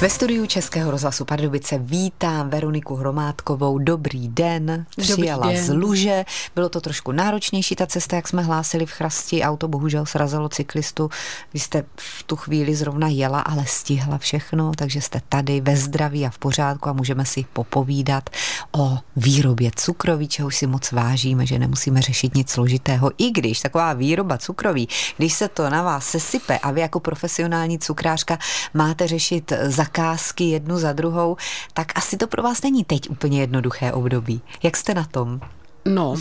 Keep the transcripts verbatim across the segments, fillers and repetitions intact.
Ve studiu Českého rozhlasu Pardubice vítám Veroniku Hromádkovou. Dobrý den. Přijela Dobrý den. z Luže. Bylo to trošku náročnější ta cesta, jak jsme hlásili v Chrasti. Auto bohužel srazilo cyklistu. Vy jste v tu chvíli zrovna jela, ale stihla všechno, takže jste tady ve zdraví a v pořádku a můžeme si popovídat o výrobě cukroví, čehož si moc vážíme, že nemusíme řešit nic složitého. I když taková výroba cukroví, když se to na vás sesype a vy jako profesionální cukrářka máte řešit zakázky jednu za druhou, tak asi to pro vás není teď úplně jednoduché období. Jak jste na tom? No,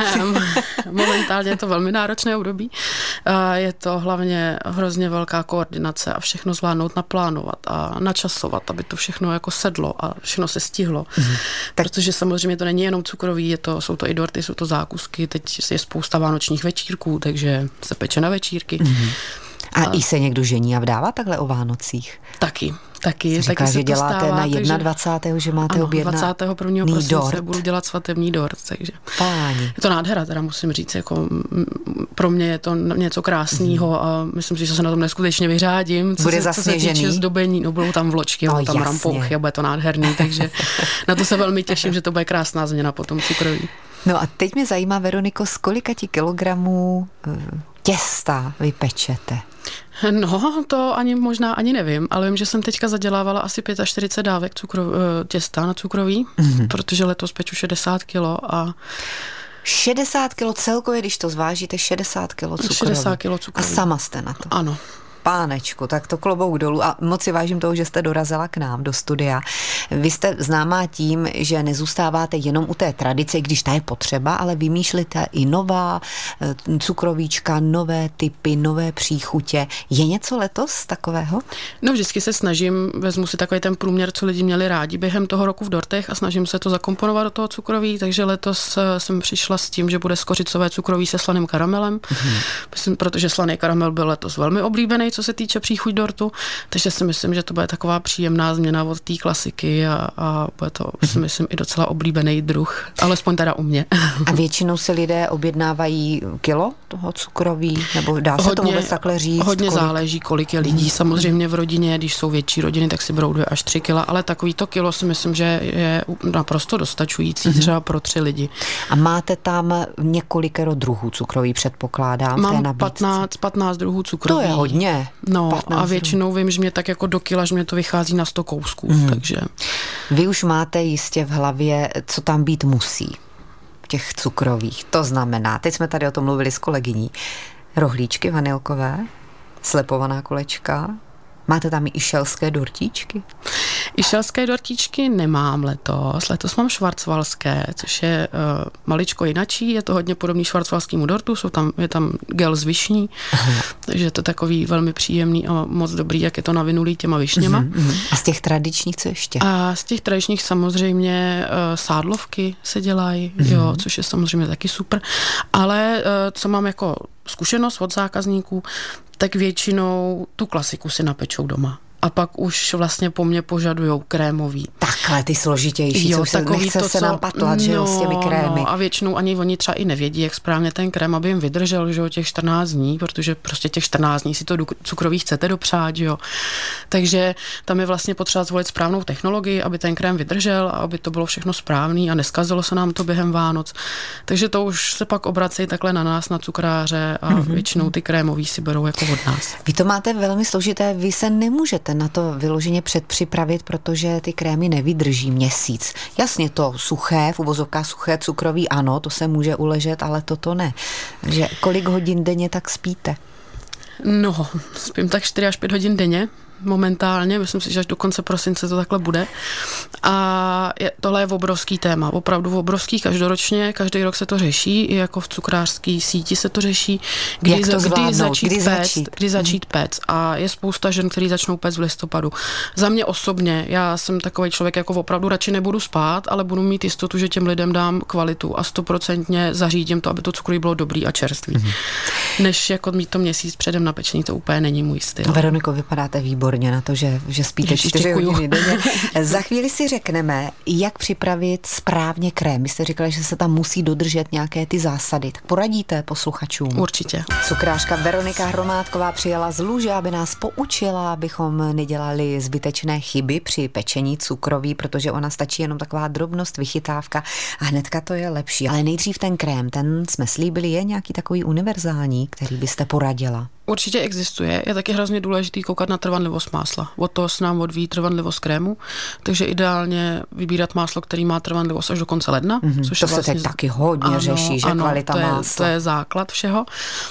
momentálně je to velmi náročné období. Je to hlavně hrozně velká koordinace a všechno zvládnout, naplánovat a načasovat, aby to všechno jako sedlo a všechno se stihlo. Mm. Tak... Protože samozřejmě to není jenom cukroví, je to, jsou to i dorty, jsou to zákusky, teď je spousta vánočních večírků, takže se peče na večírky. Mm. A, a i se někdo žení a vdává takhle o Vánocích? Taky, taky. Říká, taky že se to děláte stává, na dvacátého prvního že máte objednaný dvacátého prvního prosince budu dělat svatební dort, takže Páni. Je to nádhera, teda musím říct, jako pro mě je to něco krásného mm. a myslím si, že se na tom neskutečně vyřádím. Co bude se, zasněžený? Co se týče zdobení, no budou tam vločky, budou tam rampouchy a bude to nádherný, takže na to se velmi těším, že to bude krásná změna potom cukroví. No a teď mě zajímá, Veroniko, z kolika ti kilogramů těsta vypečete? No, to ani možná ani nevím, ale vím, že jsem teďka zadělávala asi čtyřicet pět dávek cukro, těsta na cukroví, mm-hmm. protože letos peču šedesát kilo a šedesát kilo celkově, když to zvážíte, šedesát kilo cukroví. šedesát kilo cukroví. A sama jste na to. Ano. Pánečku, tak to klobouk dolů a moc si vážím toho, že jste dorazila k nám do studia. Vy jste známá tím, že nezůstáváte jenom u té tradice, když ta je potřeba, ale vymýšlíte i nová cukrovíčka, nové typy, nové příchutě. Je něco letos takového? No vždycky se snažím, vezmu si takový ten průměr, co lidi měli rádi během toho roku v dortech a snažím se to zakomponovat do toho cukroví, takže letos jsem přišla s tím, že bude skořicové cukroví se slaným karamelem, mm-hmm. myslím, protože slaný karamel byl letos velmi oblíbený, co se týče příchuť dortu, takže si myslím, že to bude taková příjemná změna od té klasiky a, a bude to, si myslím, i docela oblíbený druh, alespoň teda u mě. A většinou si lidé objednávají kilo toho cukroví, nebo dá se hodně, to vůbec takhle říct? Hodně kolik? záleží, kolik je lidí. Samozřejmě v rodině, když jsou větší rodiny, tak si brouduje až tři kila, ale takovýto kilo si myslím, že je naprosto dostačující mm-hmm. třeba pro tři lidi. A máte tam několikero druhů cukroví, předpokládám, Mám v té nabídce? patnáct, patnáct druhů cukroví. To je hodně. No a většinou vím, že mě tak jako do kila, že mě to vychází na sto kousků, mm. takže. Vy už máte jistě v hlavě, co tam být musí, těch cukrových. To znamená, teď jsme tady o tom mluvili s kolegyní, rohlíčky vanilkové, slepovaná kolečka, máte tam i išelské dortíčky? Išelské dortíčky nemám letos. Letos mám švarcvalské, což je uh, maličko jinačí, je to hodně podobný švarcvalskému dortu, jsou tam, je tam gel z višní, aha. takže je to takový velmi příjemný a moc dobrý, jak je to navinulý těma višněma. Uh-huh. A z těch tradičních co ještě? A z těch tradičních samozřejmě uh, sádlovky se dělají, uh-huh. jo, což je samozřejmě taky super, ale uh, co mám jako zkušenost od zákazníků, tak většinou tu klasiku si napečou doma. A pak už vlastně po mně požadujou krémový. Takhle ty složitější, jo, co se nechce to, se nám patlat, no, že jo, s těmi krémy. No, a většinou ani oni třeba i nevědí, jak správně ten krém, aby jim vydržel, že jo, těch čtrnáct dní, protože prostě těch čtrnáct dní si to cukroví chcete dopřát, že jo. Takže tam je vlastně potřeba zvolit správnou technologii, aby ten krém vydržel a aby to bylo všechno správný a neskazilo se nám to během Vánoc. Takže to už se pak obracejí takhle na nás, na cukráře a mm-hmm. většinou ty krémový si berou jako od nás. Vy to máte velmi složité, vy se nemůžete na to vyloženě předpřipravit, protože ty krémy nevydrží měsíc. Jasně to suché, v uvozovkách suché cukroví, ano, to se může uležet, ale toto ne. Takže kolik hodin denně tak spíte? No, spím tak čtyři až pět hodin denně. Momentálně, myslím si, že až do konce prosince to takhle bude. A je, tohle je obrovský téma, opravdu obrovský, každoročně, každý rok se to řeší, i jako v cukrářské síti se to řeší, kdy, Jak to kdy začít kdy péct, začít, kdy začít péct. A je spousta žen, který začnou péct v listopadu. Za mě osobně, já jsem takový člověk, jako opravdu radši nebudu spát, ale budu mít jistotu, že těm lidem dám kvalitu a stoprocentně zařídím to, aby to cukroví bylo dobrý a čerstvý. Mm-hmm. než jako mít to měsíc předem na pečení, to úplně není můj styl. Veroniko, vypadáte výborně na to, že, že spíte čtyři hodiny denně. Za chvíli si řekneme, jak připravit správně krém. Vy jste říkala, že se tam musí dodržet nějaké ty zásady. Tak poradíte posluchačům? Určitě. Cukrářka Veronika Hromádková přijela z Luže, aby nás poučila, abychom nedělali zbytečné chyby při pečení cukroví, protože ona stačí jenom taková drobnost, vychytávka a hnedka to je lepší. Ale nejdřív ten krém, ten jsme slíbili, je nějaký takový univerzální, který byste poradila? Určitě existuje. Je taky hrozně důležitý koukat na trvanlivost másla. Od toho se nám odvíjí trvanlivost krému, takže ideálně vybírat máslo, který má trvanlivost až do konce ledna. Mm-hmm. Což to vlastně se teď taky hodně ano, řeší, že ano, kvalita to je, másla. To je základ všeho.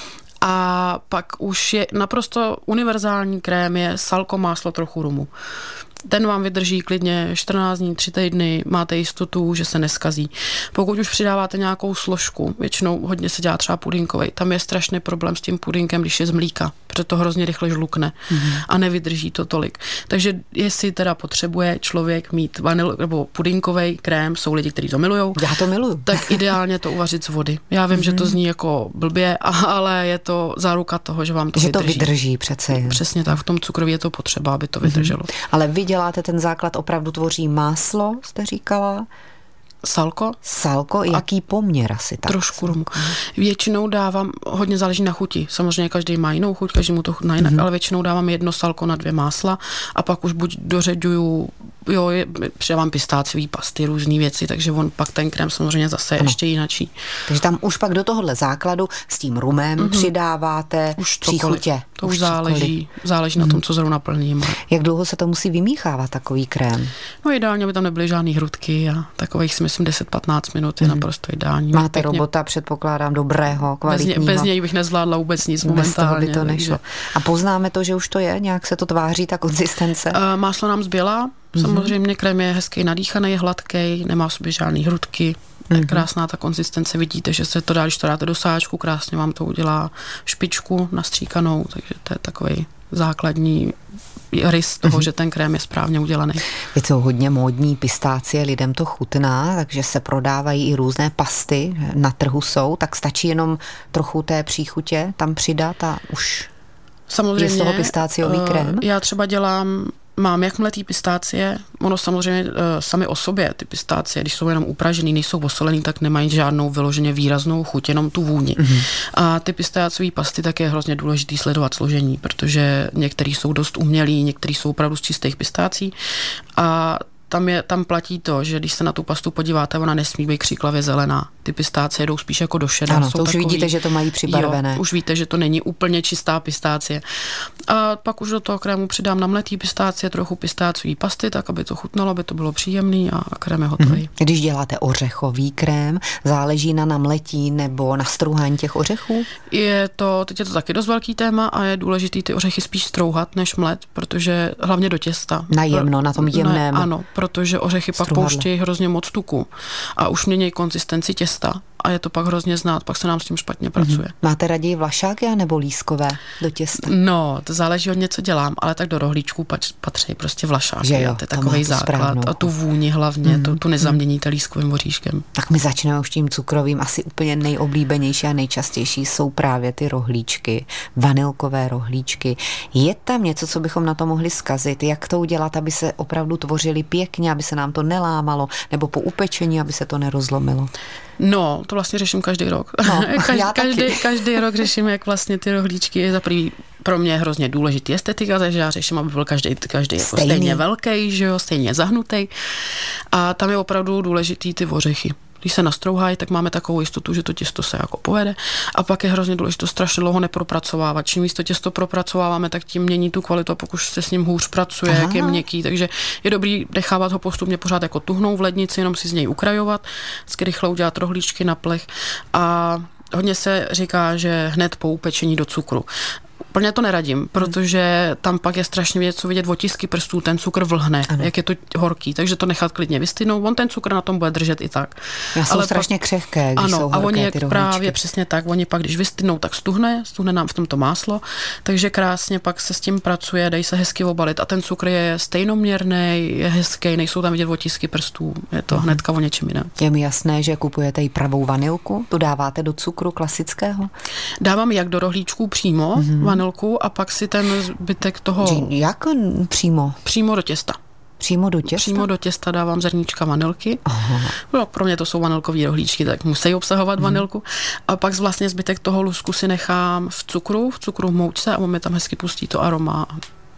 A pak už je naprosto univerzální krém je salko, máslo, trochu rumu. Ten vám vydrží klidně čtrnáct dní, tři týdny, máte jistotu, že se neskazí. Pokud už přidáváte nějakou složku, většinou hodně se dělá třeba pudinkovej, tam je strašný problém s tím pudinkem, když je z mlíka, protože to hrozně rychle žlukne mm-hmm. a nevydrží to tolik. Takže jestli teda potřebuje člověk mít vanil nebo pudinkovej krém, jsou lidi, kteří to milujou. Já to miluju. Tak ideálně to uvařit z vody. Já vím, mm-hmm. že to zní jako blbě, ale je to záruka toho, že vám to že vydrží. Že to vydrží přece. Přesně tak, v tom cukroví je to potřeba, aby to vydrželo. Mm-hmm. Ale vy děláte ten základ, opravdu tvoří máslo, jste říkala? Salko. Salko, jaký poměr asi tak? Trošku rumu. Většinou dávám, hodně záleží na chuti. Samozřejmě každý má jinou chuť, každý mu to chutná jinak, mm-hmm. ale většinou dávám jedno salko na dvě másla a pak už buď dořeďuju, jo, je, přidávám pistáciový pasty, různý věci, takže on pak ten krém samozřejmě zase ano. ještě jinačí. Takže tam už pak do tohohle základu s tím rumem mm-hmm. přidáváte už příchutě. To už, už záleží, záleží mm-hmm. na tom, co zrovna plním. Jak dlouho se to musí vymíchávat, takový krém? No ideálně, aby tam nebyly žádný hrudky a takových si myslím deset patnáct minut je mm. naprosto ideální. Máte pěkně. Robota, předpokládám, dobrého, kvalitního. Bez, ně, bez něj bych nezvládla vůbec nic momentálně. Bez toho by to nešlo. A poznáme to, že už to je? Nějak se to tváří, ta konzistence? Uh, máslo nám zbělá. Mm-hmm. Samozřejmě krém je hezký nadýchaný, je hladký, nemá v sobě žádný hrudky. Mm-hmm. Je krásná ta konzistence, vidíte, že se to dá, když to dáte do sáčku, krásně vám to udělá špičku nastříkanou, takže to je takový základní rys toho, mm-hmm. že ten krém je správně udělaný. Je to hodně módní pistácie, lidem to chutná, takže se prodávají i různé pasty, na trhu jsou, tak stačí jenom trochu té příchutě tam přidat a už samozřejmě, je z toho pistáciový krém? Já třeba dělám Mám jak mletý pistácie, ono samozřejmě e, sami o sobě, ty pistácie, když jsou jenom upražený, nejsou osolený, tak nemají žádnou vyloženě výraznou chuť, jenom tu vůni. Mm-hmm. A ty pistáciové pasty tak je hrozně důležitý sledovat složení, protože některý jsou dost umělý, některý jsou opravdu z čistých pistácí a tam, je, tam platí to, že když se na tu pastu podíváte, ona nesmí být křiklavě zelená. Ty pistácie jdou spíš jako do šedá. Ano, jsou to už takový, vidíte, že to mají přibarvené. Jo, už víte, že to není úplně čistá pistácie. A pak už do toho krému přidám namletý pistácie, trochu pistáciový pasty, tak aby to chutnalo, aby to bylo příjemný a krém je hotový. Mm-hmm. Když děláte ořechový krém, záleží na namletí nebo na strouhání těch ořechů? Je to, teď je to taky dost velký téma a je důležitý ty ořechy spíš strouhat než mlet, protože hlavně do těsta. Na jemno, na tom jemném. Ne, ano, protože ořechy pak Struhadle. pouštějí hrozně moc tuku a už mění konzistenci těsta a je to pak hrozně znát, pak se nám s tím špatně pracuje. Mm-hmm. Máte raději vlašáky nebo lískové do těsta? No, to záleží od něco dělám, ale tak do rohlíčků patří prostě vlašáky. Že jo, a to je takovej základ správnou. A tu vůni hlavně, mm-hmm. tu, tu nezaměníte lískovým oříškem. Tak my začneme už tím cukrovým. Asi úplně nejoblíbenější a nejčastější jsou právě ty rohlíčky, vanilkové rohlíčky. Je tam něco, co bychom na to mohli zkazit? Jak to udělat, aby se opravdu tvořily pěkně, aby se nám to nelámalo, nebo po upečení, aby se to nerozlomilo? No, to vlastně řeším každý rok. No, každý, já taky. každý, každý rok řeším, jak vlastně ty rohlíčky je za prvý pro mě hrozně důležitý estetika, takže já řeším, aby byl každý, každý jako stejně velký, že jo, stejně zahnutý. A tam je opravdu důležitý ty ořechy. Když se nastrouhají, tak máme takovou jistotu, že to těsto se jako povede. A pak je hrozně důležité strašně dlouho nepropracovávat. Čím víc to těsto propracováváme, tak tím mění tu kvalitu, a pokud se s ním hůř pracuje, Aha. jak je měkký. Takže je dobrý nechávat ho postupně pořád jako tuhnou v lednici, jenom si z něj ukrajovat, vždycky rychle udělat rohlíčky na plech. A hodně se říká, že hned po upečení do cukru. Plně to neradím, protože tam pak je strašně věc, co vidět otisky prstů, ten cukr vlhne, ano. jak je to horký, takže to nechat klidně vystydnout, on ten cukr na tom bude držet i tak. Já jsou strašně pak, křehké, když ano, jsou horké, a oni ty právě přesně tak, oni pak, když vystydnou, tak stuhne, stuhne nám v tomto máslo, takže krásně pak se s tím pracuje, dají se hezky obalit a ten cukr je stejnoměrný, je hezký, nejsou tam vidět otisky prstů, je to hmm. hnedka o něčem jiném. Je mi jasné, že kupujete i pravou vanilku, tu dáváte do cukru klasického? Dávám jak do rohlíčků přímo mm-hmm. vanilku a pak si ten zbytek toho... Jak přímo? Přímo do těsta. Přímo do těsta? Přímo do těsta dávám zrníčka vanilky. No, pro mě to jsou vanilkový rohlíčky, tak musí obsahovat mm-hmm. vanilku. A pak vlastně zbytek toho lusku si nechám v cukru, v cukru v moučce a on mi tam hezky pustí to aroma.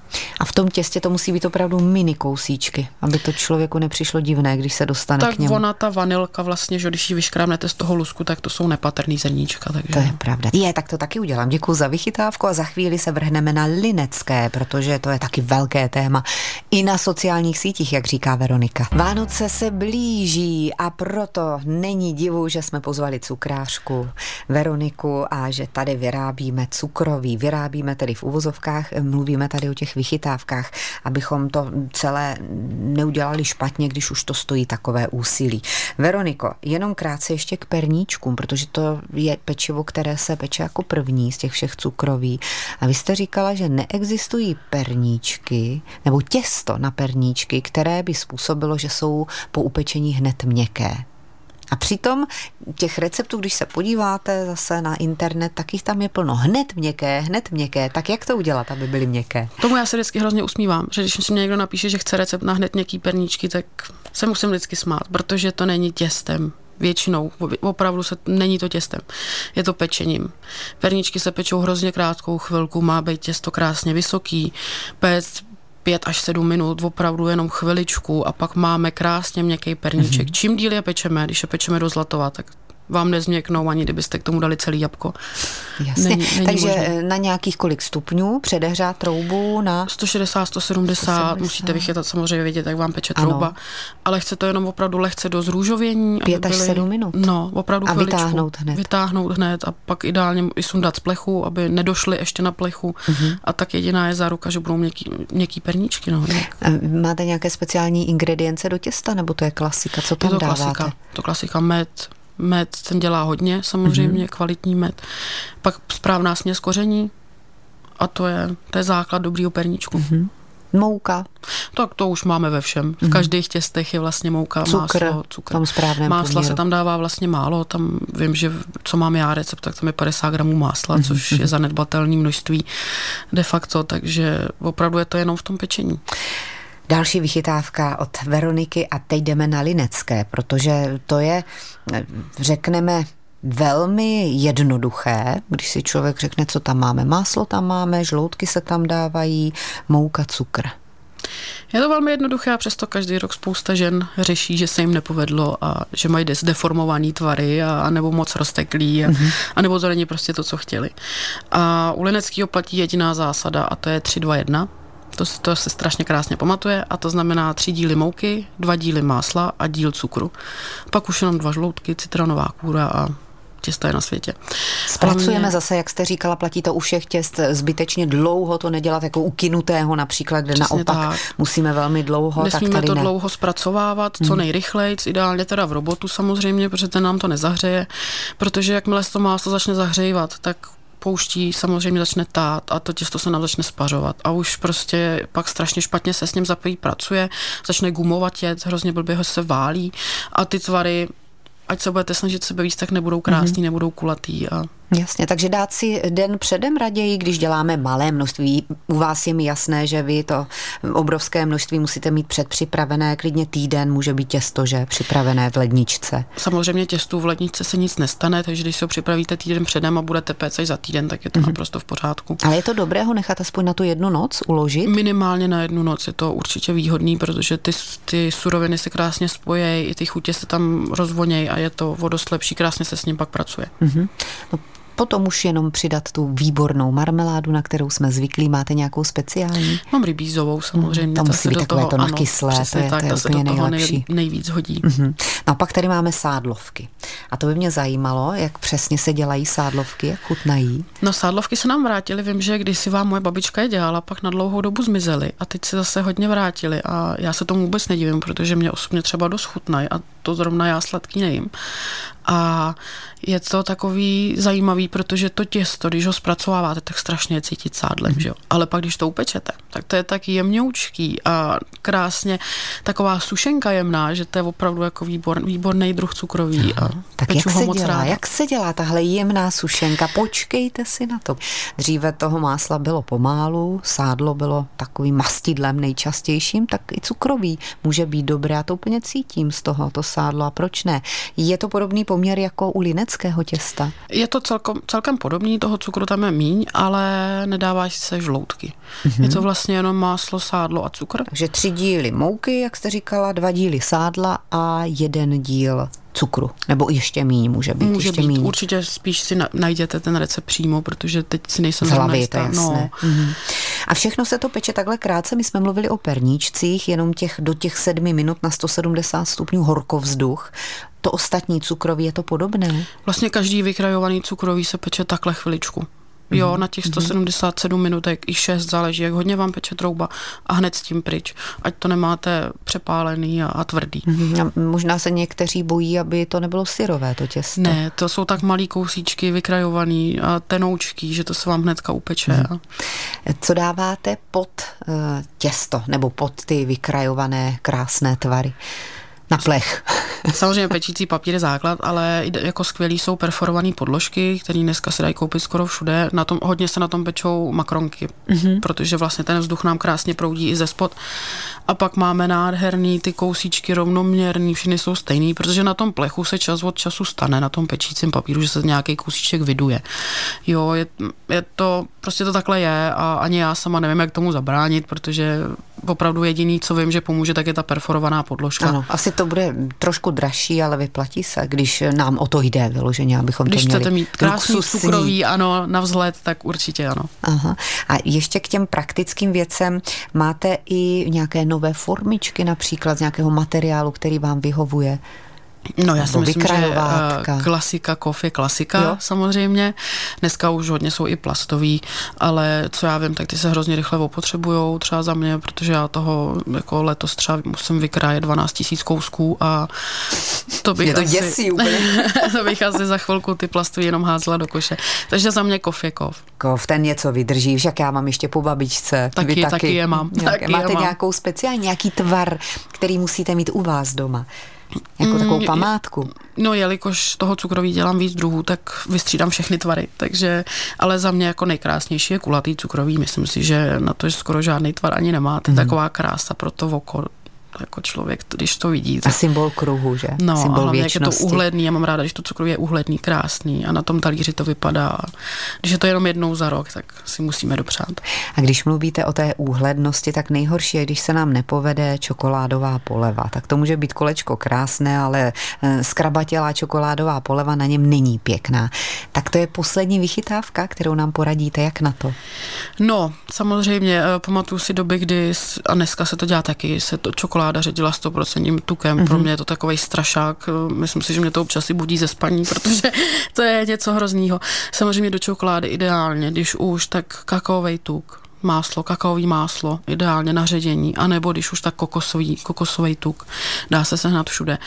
A v tom těstě to musí být opravdu mini kousíčky, aby to člověku nepřišlo divné, když se dostane tak k němu. Tak ona, ta vanilka vlastně, že když ji vyškrábnete z toho lusku, tak to jsou nepatrný zrníčka. Takže... To je pravda. Je, tak to taky udělám. Děkuji za vychytávku a za chvíli se vrhneme na linecké, protože to je taky velké téma. I na sociálních sítích, jak říká Veronika. Vánoce se blíží a proto není divu, že jsme pozvali cukrářku Veroniku a že tady vyrábíme cukroví. Vyrábíme tedy v uvozovkách, mluvíme tady o těch vychytávkách, abychom to celé neudělali špatně, když už to stojí takové úsilí. Veroniko, jenom krátce ještě k perníčkům, protože to je pečivo, které se peče jako první z těch všech cukroví. A vy jste říkala, že neexistují perníčky, nebo těsto na perníčky, které by způsobilo, že jsou po upečení hned měkké. A přitom těch receptů, když se podíváte zase na internet, tak jich tam je plno. Hned měkké, hned měkké. Tak jak to udělat, aby byly měkké? Tomu já se vždycky hrozně usmívám, že když mi někdo napíše, že chce recept na hned měkký perníčky, tak se musím vždycky smát, protože to není těstem. Většinou, opravdu se, není to těstem, je to pečením. Perníčky se pečou hrozně krátkou chvilku, má být těsto krásně vysoký, péct pět až sedm minut, opravdu jenom chviličku a pak máme krásně měkký perníček. Mm-hmm. Čím díl je pečeme, když je pečeme do zlatova, tak vám nezměknou, ani kdybyste k tomu dali celý jabko. Jasně, není, není takže možný. Na nějakých kolik stupňů předehřát troubu na... sto šedesát, sto sedmdesát, musíte vychytat samozřejmě vědět, jak vám peče ano. trouba, ale chce to jenom opravdu lehce do zrůžovění. Pět až sedm minut. No, opravdu a chviličku. vytáhnout hned. Vytáhnout hned a pak ideálně i sundat z plechu, aby nedošly ještě na plechu uh-huh. a tak jediná je záruka, že budou měkký, měkký perníčky. No, máte nějaké speciální ingredience do těsta, nebo to je klasika? Co tam je to dáváte? Klasika, to klasika med, med, ten dělá hodně, samozřejmě, mm-hmm. kvalitní med. Pak správná směs koření a to je, to je základ dobrýho perníčku. Mm-hmm. Mouka. Tak to už máme ve všem. V každých těstech je vlastně mouka, cukr, máslo, cukr. Tam správném Másla poměru. se tam dává vlastně málo. Tam vím, že co mám já recept, tak tam je padesát gramů másla, mm-hmm. což je zanedbatelné množství de facto, takže opravdu je to jenom v tom pečení. Další vychytávka od Veroniky a teď jdeme na linecké, protože to je, řekneme, velmi jednoduché, když si člověk řekne, co tam máme. Máslo tam máme, žloutky se tam dávají, mouka, cukr. Je to velmi jednoduché a přesto každý rok spousta žen řeší, že se jim nepovedlo a že mají zdeformovaný tvary a, a nebo moc rozteklý a, mm-hmm. a nebo to není prostě to, co chtěli. A u lineckého platí jediná zásada a to je tři dva jedna. To, to se strašně krásně pamatuje a to znamená tři díly mouky, dva díly másla a díl cukru. Pak už jenom dva žloutky, citronová kůra a těsta je na světě. Zpracujeme mě... zase, jak jste říkala, platí to u všech těst zbytečně dlouho, to nedělat jako u kynutého například, kde přesně naopak tak. Musíme velmi dlouho. Nesmíme tak tady to ne. dlouho zpracovávat, co hmm. nejrychlejc, ideálně teda v robotu samozřejmě, protože ten nám to nezahřeje, protože jakmile se to máslo začne zahřívat, tak pouští samozřejmě začne tát a to těsto se nám začne spařovat a už prostě pak strašně špatně se s ním zapojí pracuje, začne gumovatět, hrozně blbě ho se válí a ty tvary, ať se budete snažit sebe víc, tak nebudou krásný, mm-hmm. nebudou kulatý a jasně, takže dát si den předem raději, když děláme malé množství. U vás je mi jasné, že vy to obrovské množství musíte mít předpřipravené, klidně týden může být těsto, že připravené v ledničce. Samozřejmě těstu v ledničce se nic nestane, takže když se ho připravíte týden předem a budete péct až za týden, tak je to mm-hmm. naprosto v pořádku. Ale je to dobré ho nechat aspoň na tu jednu noc uložit? Minimálně na jednu noc je to určitě výhodný, protože ty, ty suroviny se krásně spojí, i ty chutě se tam rozvonějí a je to o dost lepší, krásně se s ním pak pracuje. Mm-hmm. No, potom už jenom přidat tu výbornou marmeládu, na kterou jsme zvyklí. Máte nějakou speciální? Mám rybízovou samozřejmě. To musí být takové to nakyslé, to je, tak, to je to úplně se do toho nejlepší. Nej, nejvíc hodí. Mm-hmm. No a pak tady máme sádlovky. A to by mě zajímalo, jak přesně se dělají sádlovky, jak chutnají. No sádlovky se nám vrátily, vím, že když si vám moje babička je dělala, pak na dlouhou dobu zmizely a teď se zase hodně vrátily a já se tomu vůbec nedivím, protože mě osobně třeba dost chutnají a to zrovna já sladký nejím. A je to takový zajímavý, protože to těsto, když ho zpracováváte, tak strašně je cítit sádlem, mm. že jo? Ale pak, když to upečete, tak to je tak jemňoučký a krásně taková sušenka jemná, že to je opravdu jako výbor, výborný druh cukroví. A tak jak se dělá? Ráda. Jak se dělá tahle jemná sušenka? Počkejte si na to. Dříve toho másla bylo pomálu, sádlo bylo takovým mastidlem nejčastějším, tak i cukrový může být dobré. Já to úplně cítím z toho, to sádlo a proč ne? Je to podobný poměr jako u lineckého těsta? Je to celkom, celkem podobný, toho cukru tam je míň, ale nedávají se žloutky. Mm-hmm. Je to vlastně jenom máslo, sádlo a cukr. Takže tři díly mouky, jak jste říkala, dva díly sádla a jeden díl cukru. Nebo ještě míň může být. Může ještě být, míň. Určitě spíš si najděte ten recept přímo, protože teď si nejsem z hlavy, to je jasné. No. Mm-hmm. A všechno se to peče takhle krátce. My jsme mluvili o perníčcích, jenom těch do těch sedmi minut na sto sedmdesát stupňů horkovzduch. To ostatní cukroví je to podobné? Vlastně každý vykrajovaný cukroví se peče takhle chviličku. Jo, na těch sto sedmdesát sedm minutek i šest, záleží, jak hodně vám peče trouba a hned s tím pryč, ať to nemáte přepálený a, a tvrdý. A možná se někteří bojí, aby to nebylo syrové, to těsto. Ne, to jsou tak malý kousíčky vykrajovaný a tenoučký, že to se vám hnedka upeče. Hmm. Co dáváte pod uh, těsto nebo pod ty vykrajované krásné tvary? Na plech. Samozřejmě pečící papír je základ, ale jako skvělý jsou perforované podložky, které dneska se dají koupit skoro všude. Na tom, hodně se na tom pečou makronky, mm-hmm. protože vlastně ten vzduch nám krásně proudí i ze spod. A pak máme nádherný ty kousíčky rovnoměrný, všechny jsou stejný, protože na tom plechu se čas od času stane, na tom pečícím papíru, že se nějaký kousíček vyduje. Jo, je, je to, prostě to takhle je a ani já sama nevím, jak tomu zabránit, protože opravdu jediný, co vím, že pomůže, tak je ta perforovaná podložka. Ano, asi to bude trošku dražší, ale vyplatí se, když nám o to jde vyloženě, abychom když to měli. Když chcete mít krásný cukrový, ano, na vzhled, tak určitě ano. Aha. A ještě k těm praktickým věcem máte i nějaké nové formičky, například z nějakého materiálu, který vám vyhovuje? No já si myslím, že klasika, kov je klasika, jo? Samozřejmě. Dneska už hodně jsou i plastový, ale co já vím, tak ty se hrozně rychle opotřebujou třeba za mě, protože já toho jako letos třeba musím vykrájet dvanáct tisíc kousků a to bych, to asi, děsí úplně. to bych asi za chvilku ty plastový jenom házela do koše. Takže za mě kov je kov. Kov, ten něco vydrží, však já mám ještě po babičce. Taky, Vy taky, taky je mám. Nějaké, taky máte je mám. nějakou speciální, nějaký tvar, který musíte mít u vás doma? Jako takovou památku. No, jelikož toho cukroví dělám víc druhů, tak vystřídám všechny tvary. Takže, ale za mě jako nejkrásnější je kulatý cukroví. Myslím si, že na to, že skoro žádný tvar ani nemáte. Mm. Taková krása pro to oko. Jako člověk, když to vidí. Tak... A symbol kruhu, že? No, symbol a věčnosti. Jak je to uhledný, já mám ráda, když to cukroví je uhledný, krásný a na tom talíři to vypadá. Když je to jenom jednou za rok, tak si musíme dopřát. A když mluvíte o té úhlednosti, tak nejhorší je, když se nám nepovede čokoládová poleva. Tak to může být kolečko krásné, ale zkrabatělá čokoládová poleva na něm není pěkná. Tak to je poslední vychytávka, kterou nám poradíte, jak na to? No, samozřejmě, pamatuju si doby, kdy, a dneska se to dělá taky, se to čokoláda ředila sto procent tukem. Mm-hmm. Pro mě je to takovej strašák. Myslím si, že mě to občas i budí ze spaní, protože to je něco hroznýho. Samozřejmě do čokolády ideálně, když už, tak kakaový tuk. Máslo, kakaový máslo, ideálně na ředění, anebo když už tak kokosový, kokosový tuk. Dá se sehnat všude.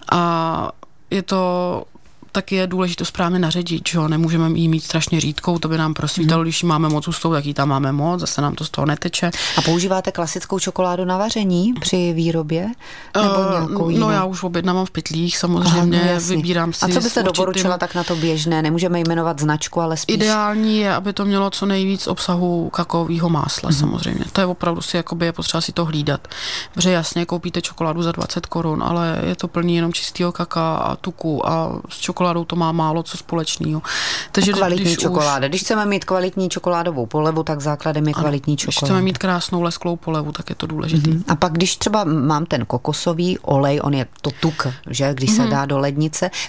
A je to taky je důležité správně naředit, že jo, nemůžeme jí mít strašně řídkou, to by nám prosvítalo, mm. když jí máme moc hustou, tak jí tam máme moc, zase nám to z toho neteče. A používáte klasickou čokoládu na vaření při výrobě? Nebo uh, nějakou jinou? No já už objednávám v pytlích, samozřejmě, Aha, no vybírám si. A co byste určitým... doporučila tak na to běžné? Nemůžeme jmenovat značku, ale spíš... Ideální je, aby to mělo co nejvíc obsahu kakaového másla, mm. samozřejmě. To je opravdu si, jakoby je potřeba si to hlídat. Protože jasně, koupíte čokoládu za dvacet korun, ale je to plný jenom čistého kakaa a tuku a s čokoládou to má málo co společného. Takže kvalitní když čokoláda. Už... Když chceme mít kvalitní čokoládovou polevu, tak základem je kvalitní ano, čokoláda. Když chceme mít krásnou lesklou polevu, tak je to důležité. Mm-hmm. A pak když třeba mám ten kokosový olej, on je to tuk, že, když mm-hmm. se dá do lednice, tak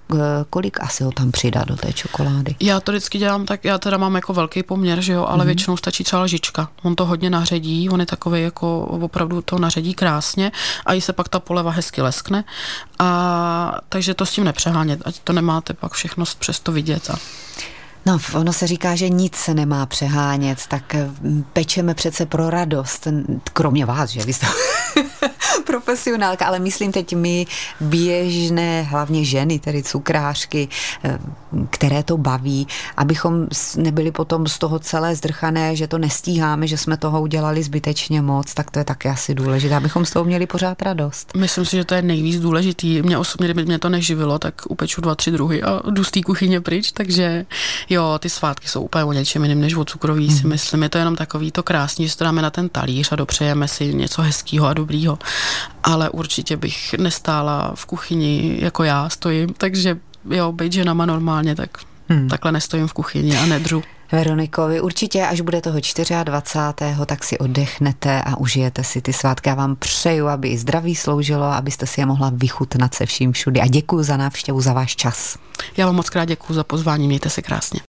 kolik asi ho tam přidat do té čokolády? Já to vždycky dělám tak, já teda mám jako velký poměr, že jo, ale mm. většinou stačí třeba lžička. On to hodně naředí, on je takovej jako opravdu to naředí krásně a i se pak ta poleva hezky leskne. A takže to s tím nepřehánět, ať to nemáte pak všechno přesto vidět. A... No, ono se říká, že nic se nemá přehánět, tak pečeme přece pro radost, kromě vás, že vy jste profesionálka, ale myslím teď my běžné, hlavně ženy, tedy cukrářky, které to baví, abychom nebyli potom z toho celé zdrchané, že to nestíháme, že jsme toho udělali zbytečně moc, tak to je taky asi důležité, abychom z toho měli pořád radost. Myslím si, že to je nejvíc důležitý. Mě osobně, kdyby mě to neživilo, tak upeču dva, tři druhy a jdu z té kuchyně pryč, takže jo, ty svátky jsou úplně o něčem jiným než o cukroví, hmm. si myslím. Je to jenom takový to krásný, že to dáme na ten talíř a dopřejeme si něco hezkýho a dobrýho. Ale určitě bych nestála v kuchyni, jako já stojím, takže jo, být ženama normálně, tak hmm. takhle nestojím v kuchyni a nedřu. Veroniko, vy určitě, až bude toho dvacátého čtvrtého tak si oddechnete a užijete si ty svátky. Já vám přeju, aby i zdraví sloužilo, abyste si je mohla vychutnat se vším všudy. A děkuji za návštěvu, za váš čas. Já vám moc krát děkuji za pozvání, mějte se krásně.